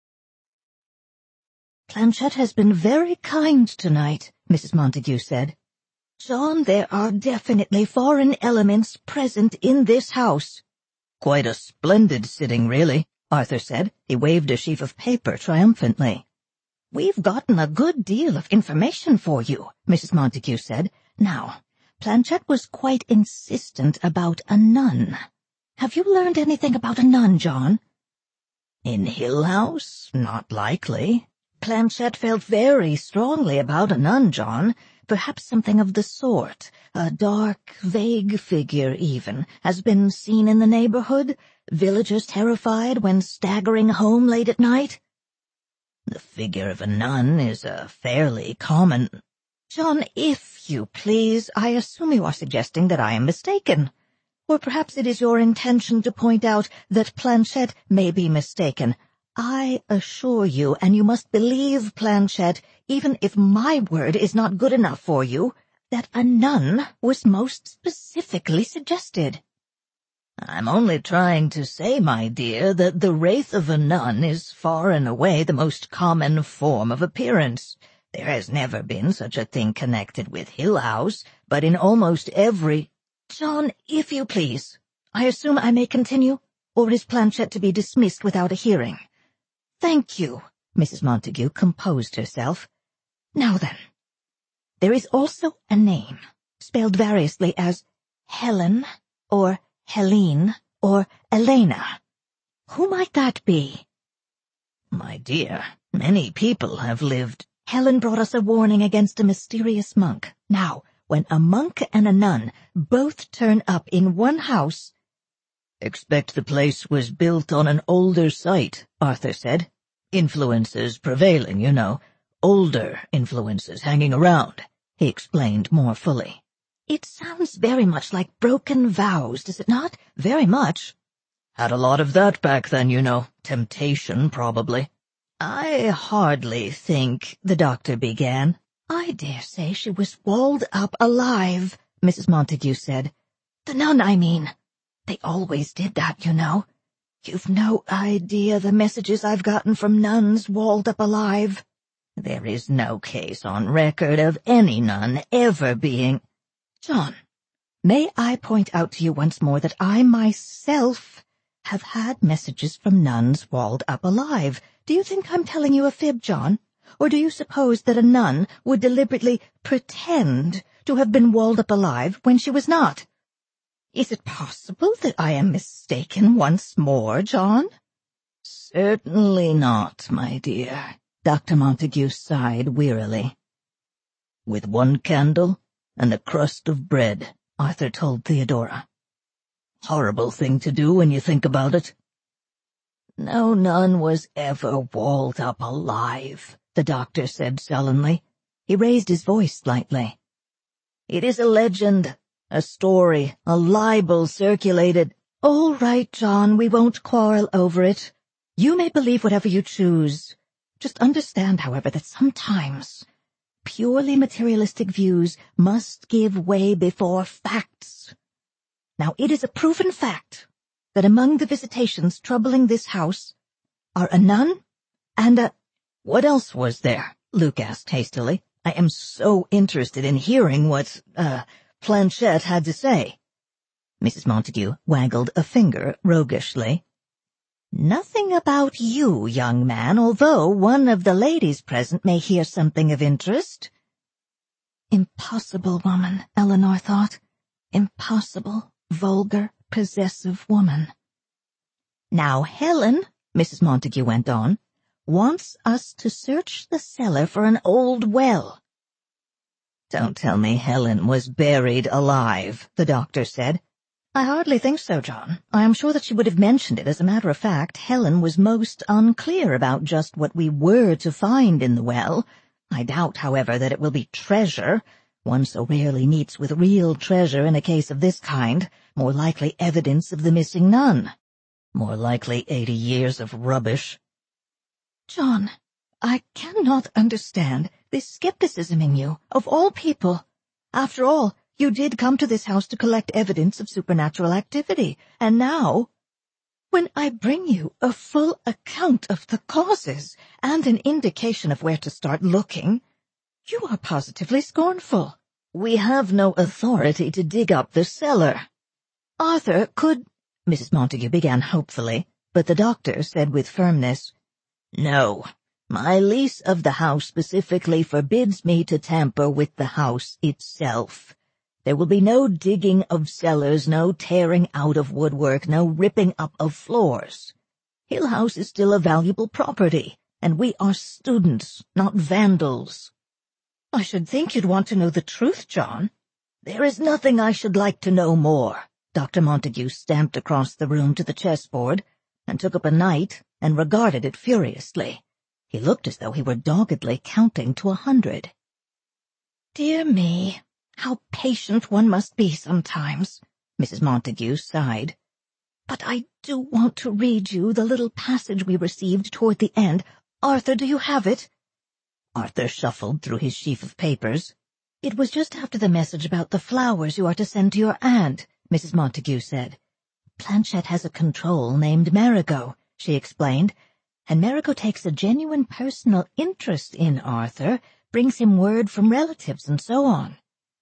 Planchette has been very kind tonight, Missus Montague said. John, there are definitely foreign elements present in this house. Quite a splendid sitting, really, Arthur said. He waved a sheaf of paper triumphantly. We've gotten a good deal of information for you, Missus Montague said. Now, Planchette was quite insistent about a nun. Have you learned anything about a nun, John? In Hill House? Not likely. Planchette felt very strongly about a nun, John. Perhaps something of the sort. A dark, vague figure, even, has been seen in the neighborhood, villagers terrified when staggering home late at night. The figure of a nun is a fairly common— John, if you please, I assume you are suggesting that I am mistaken. Or perhaps it is your intention to point out that Planchette may be mistaken. I assure you, and you must believe, Planchette, even if my word is not good enough for you, that a nun was most specifically suggested. I'm only trying to say, my dear, that the wraith of a nun is far and away the most common form of appearance. There has never been such a thing connected with Hill House, but in almost every— John, if you please, I assume I may continue, or is Planchette to be dismissed without a hearing? Thank you, Missus Montague composed herself. Now then, there is also a name, spelled variously as Helen, or Helene, or Elena. Who might that be? My dear, many people have lived— Helen brought us a warning against a mysterious monk. Now, when a monk and a nun both turn up in one house— Expect the place was built on an older site, Arthur said. Influences prevailing, you know. Older influences hanging around, he explained more fully. It sounds very much like broken vows, does it not? Very much. Had a lot of that back then, you know. Temptation, probably. I hardly think, the doctor began. I dare say she was walled up alive, Missus Montague said. The nun, I mean. They always did that, you know. You've no idea the messages I've gotten from nuns walled up alive. There is no case on record of any nun ever being— John, may I point out to you once more that I myself have had messages from nuns walled up alive. Do you think I'm telling you a fib, John? Or do you suppose that a nun would deliberately pretend to have been walled up alive when she was not? Is it possible that I am mistaken once more, John? Certainly not, my dear, Doctor Montague sighed wearily. With one candle and a crust of bread, Arthur told Theodora. Horrible thing to do when you think about it. No nun was ever walled up alive, the doctor said sullenly. He raised his voice slightly. It is a legend, a story, a libel circulated. All right, John, we won't quarrel over it. You may believe whatever you choose. Just understand, however, that sometimes purely materialistic views must give way before facts. Now, it is a proven fact that among the visitations troubling this house are a nun and a— What else was there? Luke asked hastily. I am so interested in hearing what, uh, Planchette had to say. Missus Montague waggled a finger roguishly. Nothing about you, young man, although one of the ladies present may hear something of interest. Impossible woman, Eleanor thought. Impossible, vulgar, possessive woman. Now Helen, Missus Montague went on, wants us to search the cellar for an old well. Don't tell me Helen was buried alive, the doctor said. I hardly think so, John. I am sure that she would have mentioned it. As a matter of fact, Helen was most unclear about just what we were to find in the well. I doubt, however, that it will be treasure. One so rarely meets with real treasure in a case of this kind. More likely evidence of the missing nun. More likely eighty years of rubbish. John, I cannot understand this skepticism in you, of all people. After all, you did come to this house to collect evidence of supernatural activity, and now, when I bring you a full account of the causes and an indication of where to start looking, you are positively scornful. We have no authority to dig up the cellar. Arthur, could— Missus Montague began hopefully, but the doctor said with firmness, No, my lease of the house specifically forbids me to tamper with the house itself. There will be no digging of cellars, no tearing out of woodwork, no ripping up of floors. Hill House is still a valuable property, and we are students, not vandals. I should think you'd want to know the truth, John. There is nothing I should like to know more. Doctor Montague stamped across the room to the chessboard and took up a knight and regarded it furiously. He looked as though he were doggedly counting to a hundred. Dear me, how patient one must be sometimes, Missus Montague sighed. But I do want to read you the little passage we received toward the end. Arthur, do you have it? Arthur shuffled through his sheaf of papers. It was just after the message about the flowers you are to send to your aunt, Missus Montague said. Planchette has a control named Marigot, she explained, and Marigot takes a genuine personal interest in Arthur, brings him word from relatives and so on.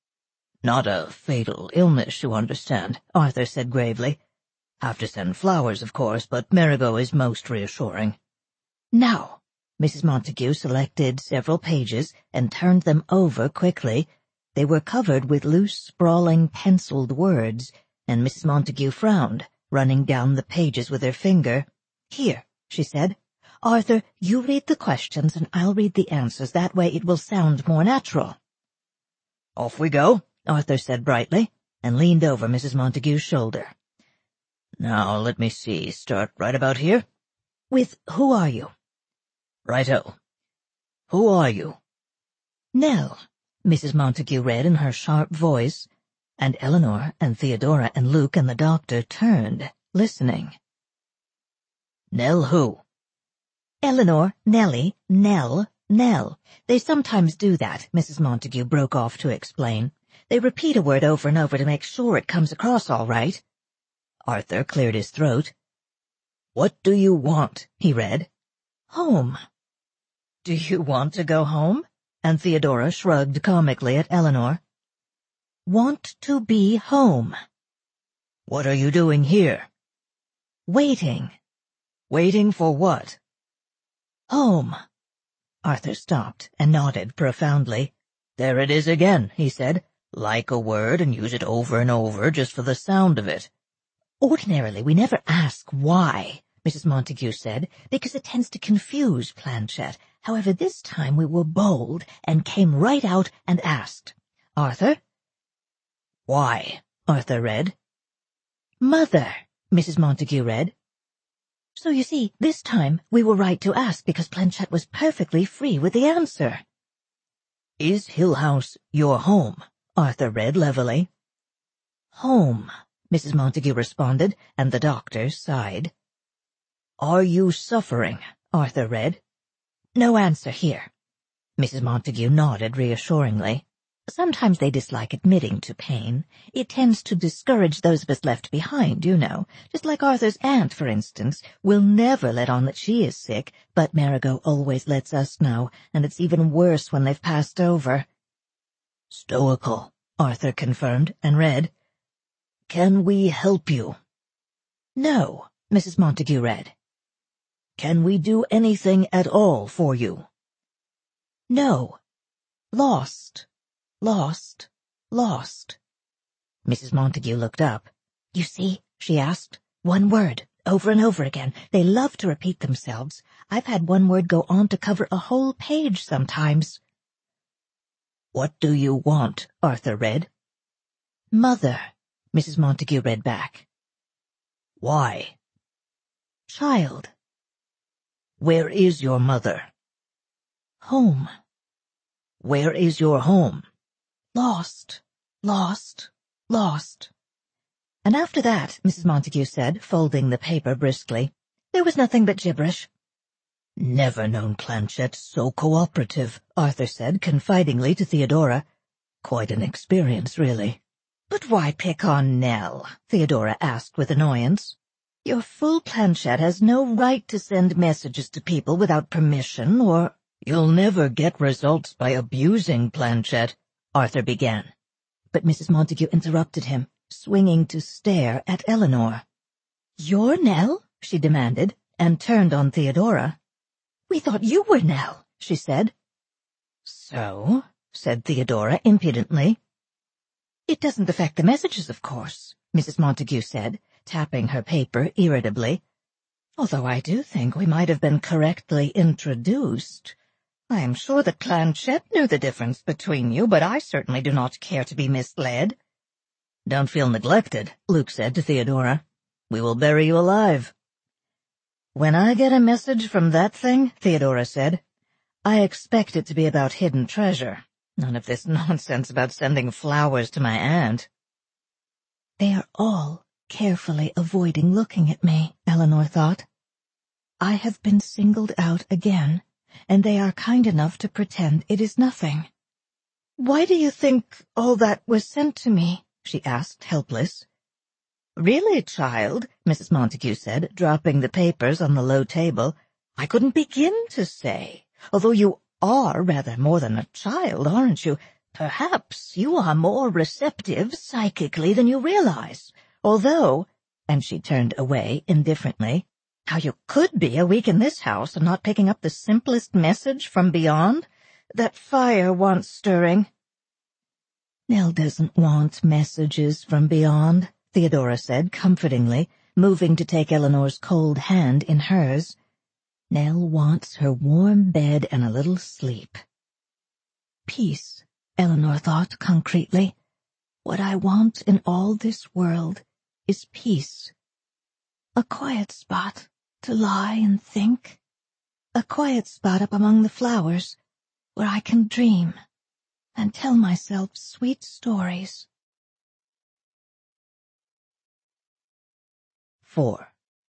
Not a fatal illness, you understand, Arthur said gravely. Have to send flowers, of course, but Marigot is most reassuring. Now, Missus Montague selected several pages and turned them over quickly. They were covered with loose, sprawling, penciled words, and Missus Montague frowned, running down the pages with her finger. Here, she said. Arthur, you read the questions and I'll read the answers. That way it will sound more natural. Off we go, Arthur said brightly, and leaned over Missus Montague's shoulder. Now, let me see. Start right about here. With who are you? Righto. Who are you? Nell, Missus Montague read in her sharp voice, and Eleanor and Theodora and Luke and the doctor turned, listening. Nell who? Eleanor, Nellie, Nell, Nell. They sometimes do that, Missus Montague broke off to explain. They repeat a word over and over to make sure it comes across all right. Arthur cleared his throat. What do you want? He read. Home. Do you want to go home? And Theodora shrugged comically at Eleanor. Want to be home. What are you doing here? Waiting. Waiting for what? Home. Arthur stopped and nodded profoundly. There it is again, he said. Like a word and use it over and over just for the sound of it. Ordinarily, we never ask why, Missus Montague said, because it tends to confuse Planchette. However, this time we were bold and came right out and asked. Arthur? Why? Arthur read. Mother, Missus Montague read. So you see, this time we were right to ask because Planchette was perfectly free with the answer. Is Hill House your home? Arthur read levelly. Home, Missus Montague responded, and the doctor sighed. Are you suffering? Arthur read. No answer here. Missus Montague nodded reassuringly. Sometimes they dislike admitting to pain. It tends to discourage those of us left behind, you know. Just like Arthur's aunt, for instance, will never let on that she is sick, but Marigot always lets us know, and it's even worse when they've passed over. Stoical, Arthur confirmed, and read, Can we help you? No, Missus Montague read. Can we do anything at all for you? No. Lost. Lost, lost. Missus Montague looked up. You see, she asked. One word, over and over again. They love to repeat themselves. I've had one word go on to cover a whole page sometimes. What do you want? Arthur read. Mother, Missus Montague read back. Why? Child. Where is your mother? Home. Where is your home? Lost, lost, lost. And after that, Missus Montague said, folding the paper briskly, there was nothing but gibberish. Never known Planchette so cooperative, Arthur said confidingly to Theodora. Quite an experience, really. But why pick on Nell? Theodora asked with annoyance. Your fool Planchette has no right to send messages to people without permission, or— You'll never get results by abusing Planchette, Arthur began. But Missus Montague interrupted him, swinging to stare at Eleanor. You're Nell? She demanded, and turned on Theodora. We thought you were Nell, she said. So, said Theodora impudently. It doesn't affect the messages, of course, Missus Montague said, tapping her paper irritably. Although I do think we might have been correctly introduced. I am sure that Planchette knew the difference between you, but I certainly do not care to be misled. Don't feel neglected, Luke said to Theodora. We will bury you alive. When I get a message from that thing, Theodora said, I expect it to be about hidden treasure. None of this nonsense about sending flowers to my aunt. They are all carefully avoiding looking at me, Eleanor thought. I have been singled out again, and they are kind enough to pretend it is nothing. Why do you think all that was sent to me? She asked, helpless. Really, child, Missus Montague said, dropping the papers on the low table, I couldn't begin to say. Although you are rather more than a child, aren't you? Perhaps you are more receptive psychically than you realize. Although, and she turned away indifferently, how you could be a week in this house and not picking up the simplest message from beyond? That fire wants stirring. Nell doesn't want messages from beyond, Theodora said comfortingly, moving to take Eleanor's cold hand in hers. Nell wants her warm bed and a little sleep. Peace, Eleanor thought concretely. What I want in all this world is peace. A quiet spot to lie and think. A quiet spot up among the flowers where I can dream and tell myself sweet stories. Four.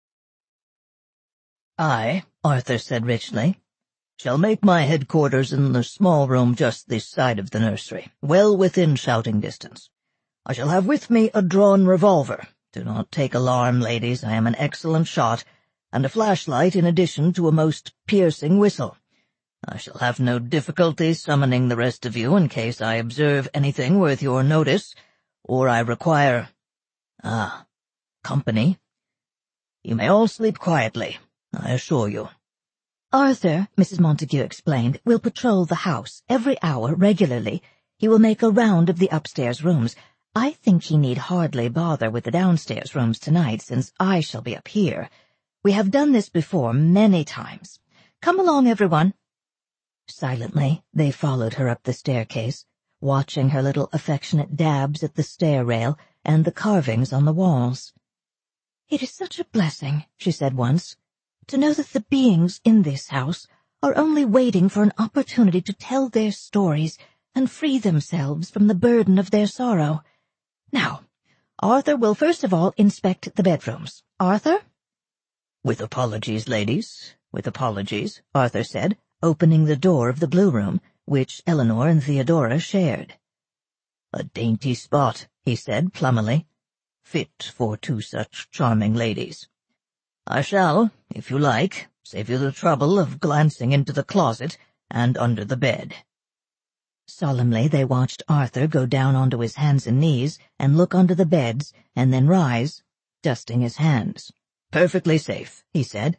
I, Arthur said richly, shall make my headquarters in the small room just this side of the nursery, well within shouting distance. I shall have with me a drawn revolver. Do not take alarm, ladies, I am an excellent shot, and a flashlight in addition to a most piercing whistle. I shall have no difficulty summoning the rest of you in case I observe anything worth your notice, or I require, ah, company. You may all sleep quietly, I assure you. Arthur, Missus Montague explained, will patrol the house every hour regularly. He will make a round of the upstairs rooms. I think he need hardly bother with the downstairs rooms tonight, since I shall be up here. We have done this before many times. Come along, everyone. Silently, they followed her up the staircase, watching her little affectionate dabs at the stair rail and the carvings on the walls. "It is such a blessing," she said once, "to know that the beings in this house are only waiting for an opportunity to tell their stories and free themselves from the burden of their sorrow. Now, Arthur will first of all inspect the bedrooms. Arthur?" "With apologies, ladies, with apologies," Arthur said, opening the door of the blue room, which Eleanor and Theodora shared. "A dainty spot," he said plummily, "fit for two such charming ladies. I shall, if you like, save you the trouble of glancing into the closet and under the bed." Solemnly they watched Arthur go down onto his hands and knees and look under the beds and then rise, dusting his hands. "Perfectly safe," he said.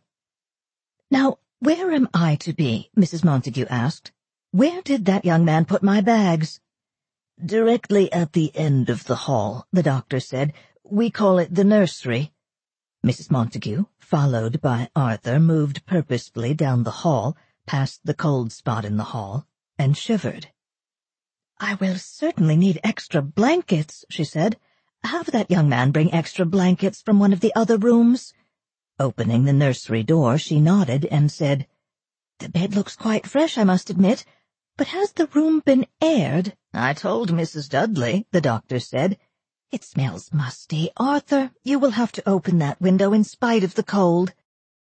"Now, where am I to be?" Missus Montague asked. "Where did that young man put my bags?" "Directly at the end of the hall," the doctor said. "We call it the nursery." Missus Montague, followed by Arthur, moved purposefully down the hall, past the cold spot in the hall, and shivered. "I will certainly need extra blankets," she said. "Have that young man bring extra blankets from one of the other rooms." Opening the nursery door, she nodded and said, "The bed looks quite fresh, I must admit, but has the room been aired?" "I told Missus Dudley," the doctor said. "It smells musty. Arthur, you will have to open that window in spite of the cold."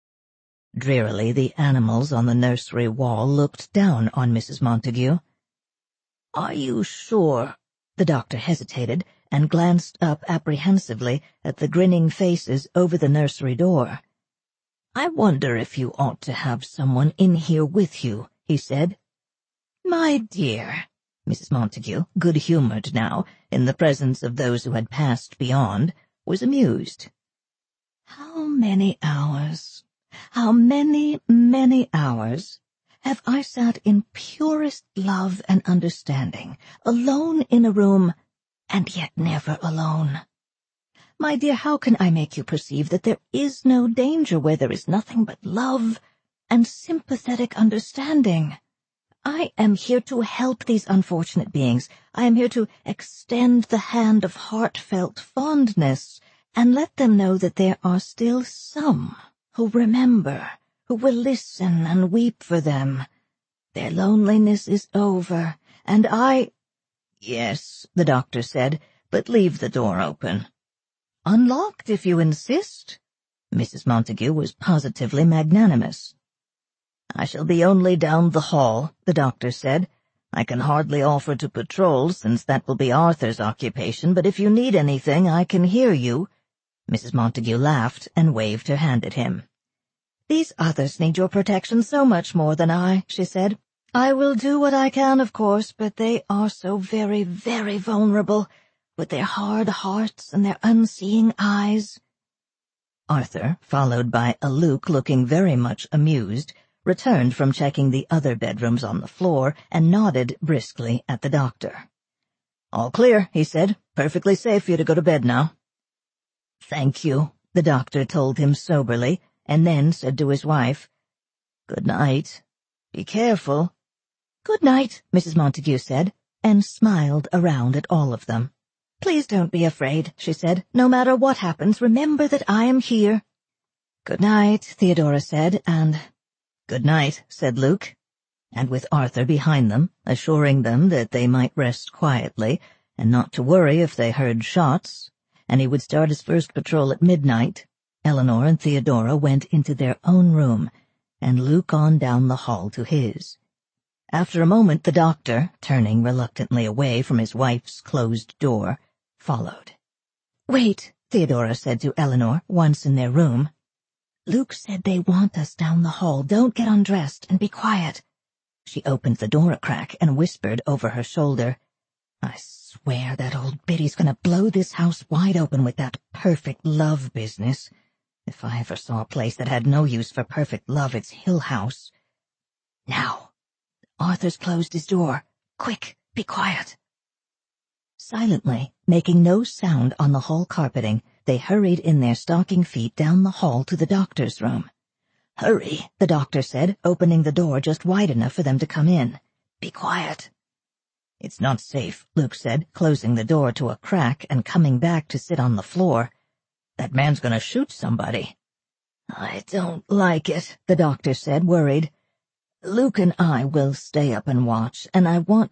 Drearily the animals on the nursery wall looked down on Missus Montague. "Are you sure?" The doctor hesitated and glanced up apprehensively at the grinning faces over the nursery door. "I wonder if you ought to have someone in here with you," he said. "My dear," Missus Montague, good-humored now, in the presence of those who had passed beyond, was amused. "How many hours, how many, many hours have I sat in purest love and understanding, alone in a room, and yet never alone. My dear, how can I make you perceive that there is no danger where there is nothing but love and sympathetic understanding? I am here to help these unfortunate beings. I am here to extend the hand of heartfelt fondness and let them know that there are still some who remember, who will listen and weep for them. Their loneliness is over, and I—" "Yes," the doctor said, "but leave the door open." "Unlocked, if you insist." Missus Montague was positively magnanimous. "I shall be only down the hall," the doctor said. "I can hardly offer to patrol, since that will be Arthur's occupation, but if you need anything, I can hear you." Missus Montague laughed and waved her hand at him. "These others need your protection so much more than I," she said. "I will do what I can, of course, but they are so very, very vulnerable, with their hard hearts and their unseeing eyes." Arthur, followed by a Luke looking very much amused, returned from checking the other bedrooms on the floor and nodded briskly at the doctor. "All clear," he said. "Perfectly safe for you to go to bed now." "Thank you," the doctor told him soberly, and then said to his wife, "Good night. Be careful." "Good night," Missus Montague said, and smiled around at all of them. "Please don't be afraid," she said. "No matter what happens, remember that I am here." "Good night," Theodora said, and "Good night," said Luke, and with Arthur behind them, assuring them that they might rest quietly and not to worry if they heard shots, and he would start his first patrol at midnight, Eleanor and Theodora went into their own room, and Luke on down the hall to his. After a moment the doctor, turning reluctantly away from his wife's closed door, followed. "Wait," Theodora said to Eleanor, once in their room. "Luke said they want us down the hall. Don't get undressed, and be quiet." She opened the door a crack and whispered over her shoulder, "I swear that old biddy's going to blow this house wide open with that perfect love business. If I ever saw a place that had no use for perfect love, it's Hill House. Now, Arthur's closed his door. Quick, be quiet." Silently, making no sound on the hall carpeting, they hurried in their stocking feet down the hall to the doctor's room. "Hurry," the doctor said, opening the door just wide enough for them to come in. "Be quiet." "It's not safe," Luke said, closing the door to a crack and coming back to sit on the floor. That man's gonna shoot somebody." "I don't like it," the doctor said, worried. "Luke and I will stay up and watch, and I want